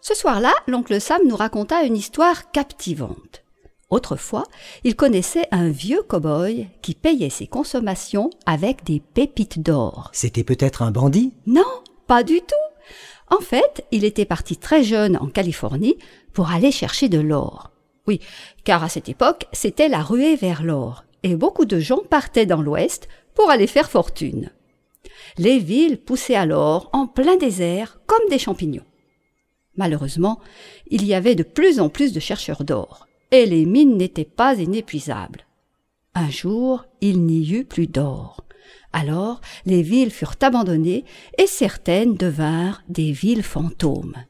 Ce soir-là, l'oncle Sam nous raconta une histoire captivante. Autrefois, il connaissait un vieux cow-boy qui payait ses consommations avec des pépites d'or. C'était peut-être un bandit? Non, pas du tout. En fait, il était parti très jeune en Californie pour aller chercher de l'or. Oui, car à cette époque, c'était la ruée vers l'or, et beaucoup de gens partaient dans l'Ouest pour aller faire fortune. Les villes poussaient alors en plein désert comme des champignons. Malheureusement, il y avait de plus en plus de chercheurs d'or, et les mines n'étaient pas inépuisables. Un jour, il n'y eut plus d'or. Alors, les villes furent abandonnées et certaines devinrent des villes fantômes.